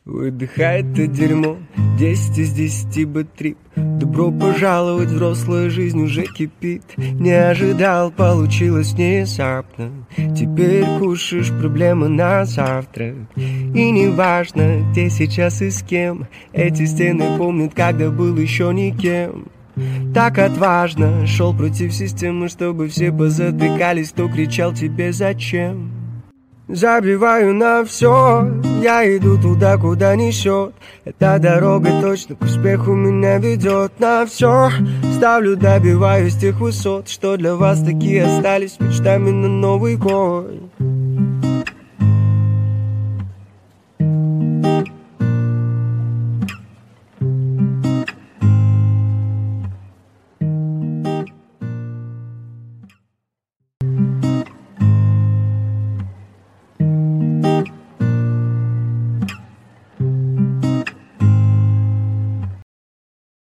Выдыхай это дерьмо, 10 из 10 бэтрип. Добро пожаловать, взрослая жизнь уже кипит. Не ожидал, получилось внезапно. Теперь кушаешь проблемы на завтрак. И не важно, где сейчас и с кем. Эти стены помнят, когда был еще никем. Так отважно шел против системы, чтобы все позатыкались, кто кричал тебе зачем. Забиваю на все, я иду туда, куда несет. Эта дорога точно к успеху меня ведет. На все ставлю, добиваюсь тех высот, что для вас такие остались мечтами на Новый год.